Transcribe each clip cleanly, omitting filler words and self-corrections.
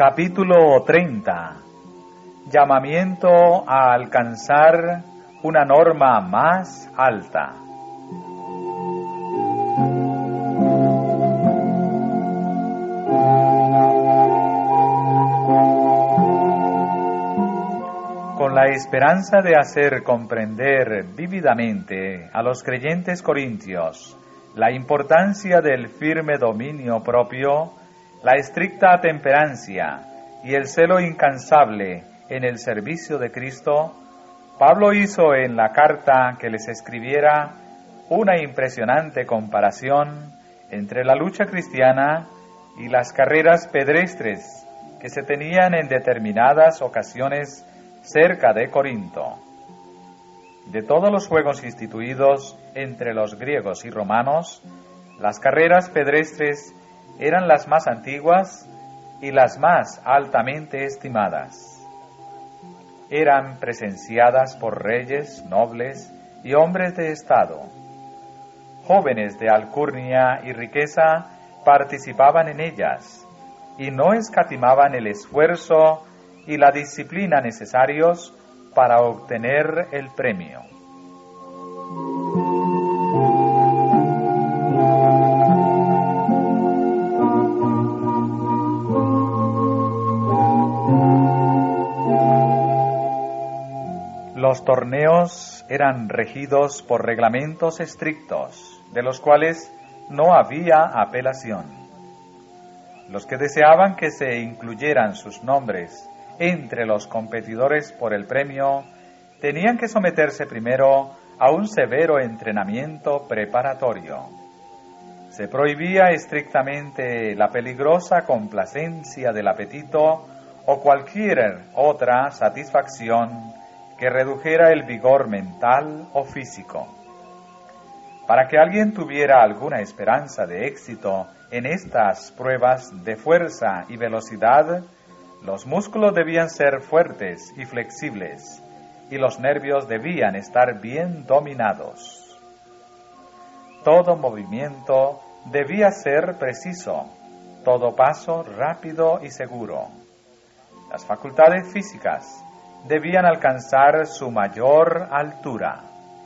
Capítulo 30. Llamamiento a alcanzar una norma más alta. Con la esperanza de hacer comprender vívidamente a los creyentes corintios la importancia del firme dominio propio, la estricta temperancia y el celo incansable en el servicio de Cristo, Pablo hizo en la carta que les escribiera una impresionante comparación entre la lucha cristiana y las carreras pedestres que se tenían en determinadas ocasiones cerca de Corinto. De todos los juegos instituidos entre los griegos y romanos, las carreras pedestres eran las más antiguas y las más altamente estimadas. Eran presenciadas por reyes, nobles y hombres de estado. Jóvenes de alcurnia y riqueza participaban en ellas y no escatimaban el esfuerzo y la disciplina necesarios para obtener el premio. Los torneos eran regidos por reglamentos estrictos, de los cuales no había apelación. Los que deseaban que se incluyeran sus nombres entre los competidores por el premio tenían que someterse primero a un severo entrenamiento preparatorio. Se prohibía estrictamente la peligrosa complacencia del apetito o cualquier otra satisfacción que redujera el vigor mental o físico. Para que alguien tuviera alguna esperanza de éxito en estas pruebas de fuerza y velocidad, los músculos debían ser fuertes y flexibles, y los nervios debían estar bien dominados. Todo movimiento debía ser preciso, todo paso rápido y seguro. Las facultades físicas debían alcanzar su mayor altura.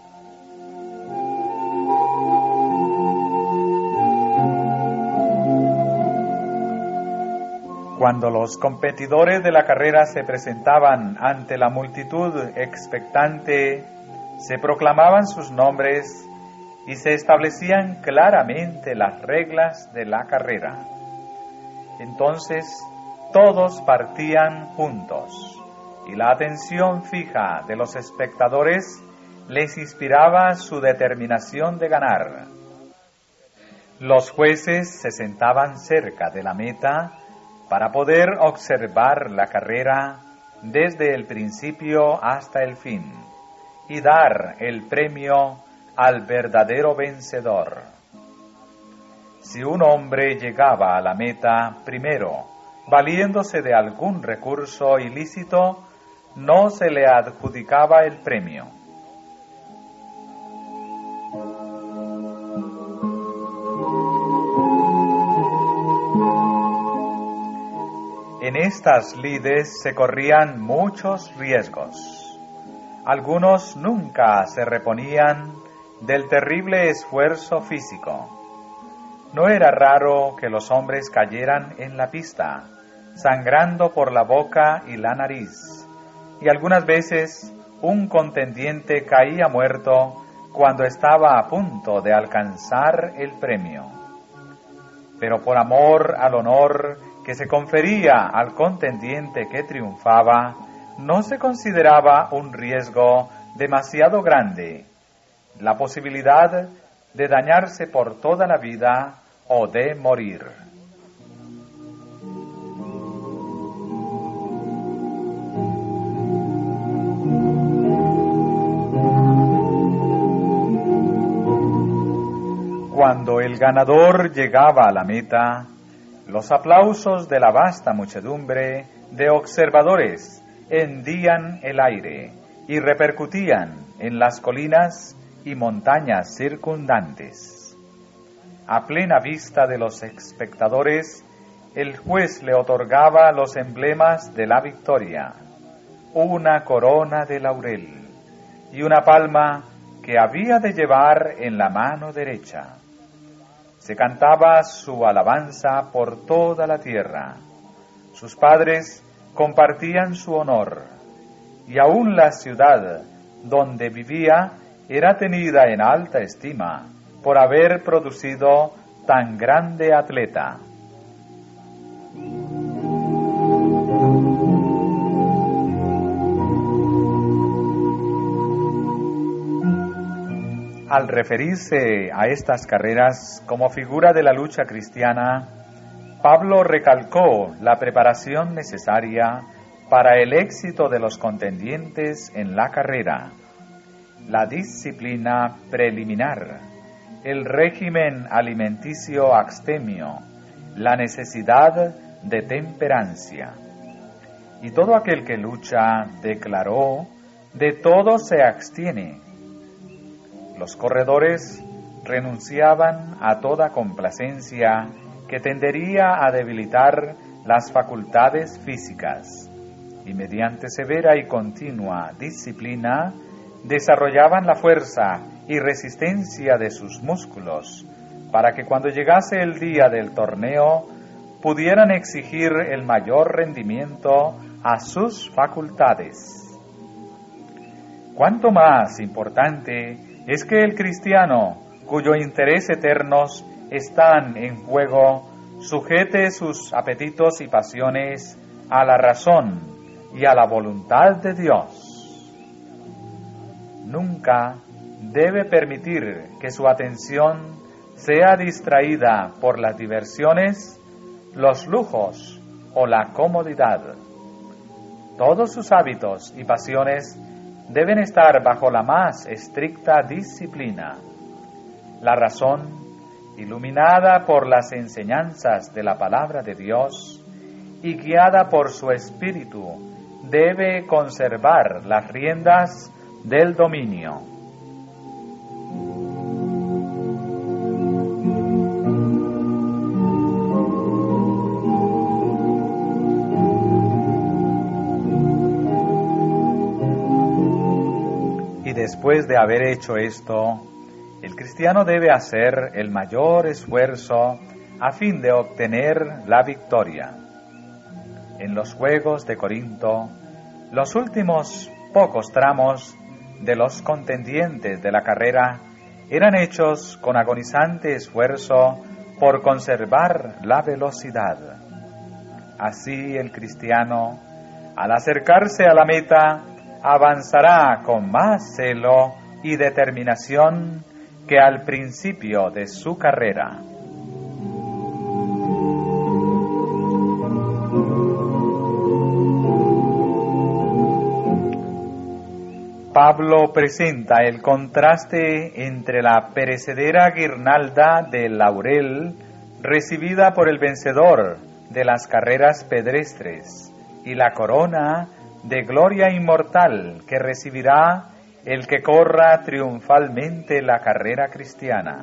Cuando los competidores de la carrera se presentaban ante la multitud expectante, se proclamaban sus nombres y se establecían claramente las reglas de la carrera. Entonces, todos partían juntos, y la atención fija de los espectadores les inspiraba su determinación de ganar. Los jueces se sentaban cerca de la meta para poder observar la carrera desde el principio hasta el fin y dar el premio al verdadero vencedor. Si un hombre llegaba a la meta primero, valiéndose de algún recurso ilícito, no se le adjudicaba el premio. En estas lides se corrían muchos riesgos. Algunos nunca se reponían del terrible esfuerzo físico. No era raro que los hombres cayeran en la pista, sangrando por la boca y la nariz, y algunas veces un contendiente caía muerto cuando estaba a punto de alcanzar el premio. Pero por amor al honor que se confería al contendiente que triunfaba, no se consideraba un riesgo demasiado grande la posibilidad de dañarse por toda la vida o de morir. Cuando el ganador llegaba a la meta, los aplausos de la vasta muchedumbre de observadores hendían el aire y repercutían en las colinas y montañas circundantes. A plena vista de los espectadores, el juez le otorgaba los emblemas de la victoria, una corona de laurel y una palma que había de llevar en la mano derecha. Se cantaba su alabanza por toda la tierra. Sus padres compartían su honor, y aún la ciudad donde vivía era tenida en alta estima por haber producido tan grande atleta. Al referirse a estas carreras como figura de la lucha cristiana, Pablo recalcó la preparación necesaria para el éxito de los contendientes en la carrera, la disciplina preliminar, el régimen alimenticio abstemio, la necesidad de temperancia. Y todo aquel que lucha, declaró, de todo se abstiene. Los corredores renunciaban a toda complacencia que tendería a debilitar las facultades físicas, y mediante severa y continua disciplina desarrollaban la fuerza y resistencia de sus músculos, para que cuando llegase el día del torneo pudieran exigir el mayor rendimiento a sus facultades. Cuánto más importante es que el cristiano, cuyo interés eternos están en juego, sujete sus apetitos y pasiones a la razón y a la voluntad de Dios. Nunca debe permitir que su atención sea distraída por las diversiones, los lujos o la comodidad. Todos sus hábitos y pasiones deben estar bajo la más estricta disciplina. La razón, iluminada por las enseñanzas de la palabra de Dios y guiada por su espíritu, debe conservar las riendas del dominio. Después de haber hecho esto, el cristiano debe hacer el mayor esfuerzo a fin de obtener la victoria. En los Juegos de Corinto, los últimos pocos tramos de los contendientes de la carrera eran hechos con agonizante esfuerzo por conservar la velocidad. Así el cristiano, al acercarse a la meta, avanzará con más celo y determinación que al principio de su carrera. Pablo presenta el contraste entre la perecedera guirnalda de laurel recibida por el vencedor de las carreras pedestres y la corona de gloria inmortal que recibirá el que corra triunfalmente la carrera cristiana.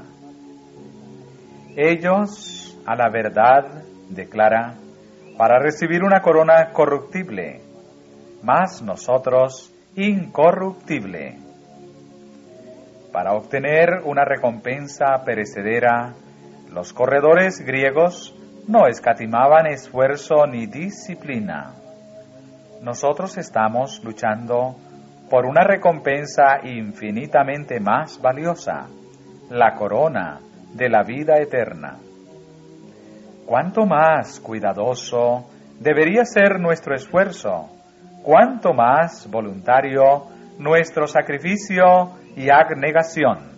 Ellos, a la verdad, declara, para recibir una corona corruptible, mas nosotros incorruptible. Para obtener una recompensa perecedera, los corredores griegos no escatimaban esfuerzo ni disciplina. Nosotros estamos luchando por una recompensa infinitamente más valiosa, la corona de la vida eterna. Cuánto más cuidadoso debería ser nuestro esfuerzo, cuánto más voluntario nuestro sacrificio y abnegación.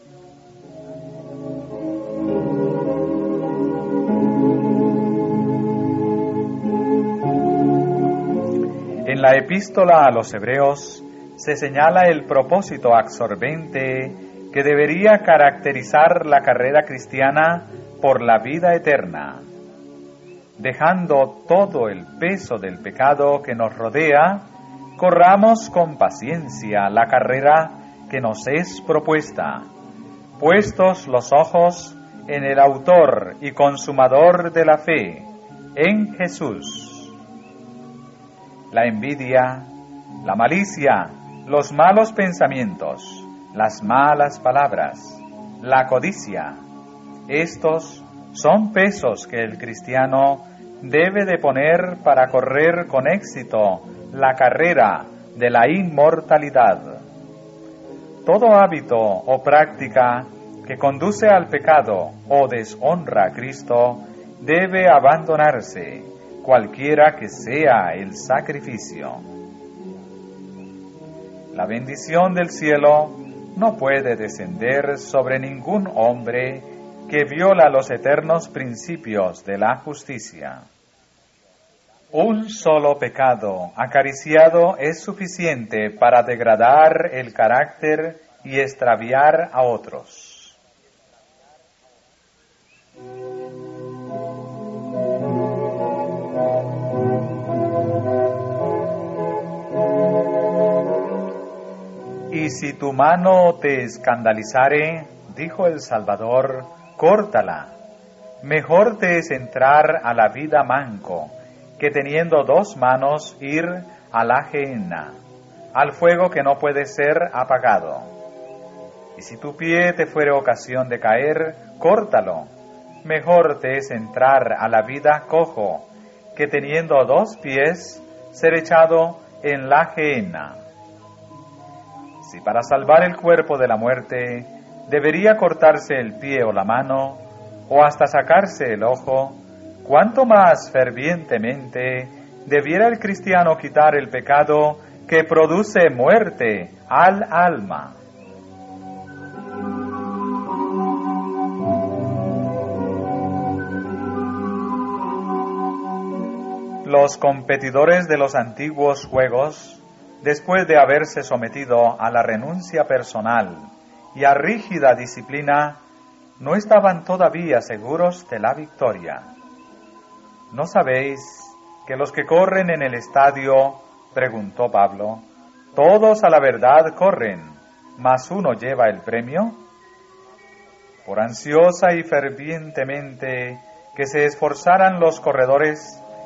En la epístola a los Hebreos se señala el propósito absorbente que debería caracterizar la carrera cristiana por la vida eterna. Dejando todo el peso del pecado que nos rodea, corramos con paciencia la carrera que nos es propuesta, puestos los ojos en el autor y consumador de la fe, en Jesús. La envidia, la malicia, los malos pensamientos, las malas palabras, la codicia, estos son pesos que el cristiano debe de poner para correr con éxito la carrera de la inmortalidad. Todo hábito o práctica que conduce al pecado o deshonra a Cristo debe abandonarse, cualquiera que sea el sacrificio. La bendición del cielo no puede descender sobre ningún hombre que viola los eternos principios de la justicia. Un solo pecado acariciado es suficiente para degradar el carácter y extraviar a otros. Y si tu mano te escandalizare, dijo el Salvador, córtala. Mejor te es entrar a la vida manco, que teniendo dos manos ir a la gehenna, al fuego que no puede ser apagado. Y si tu pie te fuere ocasión de caer, córtalo. Mejor te es entrar a la vida cojo, que teniendo dos pies, ser echado en la gehenna. Si para salvar el cuerpo de la muerte debería cortarse el pie o la mano, o hasta sacarse el ojo, ¿cuánto más fervientemente debiera el cristiano quitar el pecado que produce muerte al alma? Los competidores de los antiguos juegos, después de haberse sometido a la renuncia personal y a rígida disciplina, no estaban todavía seguros de la victoria. ¿No sabéis que los que corren en el estadio, preguntó Pablo, todos a la verdad corren, mas uno lleva el premio? Por ansiosa y fervientemente que se esforzaran los corredores,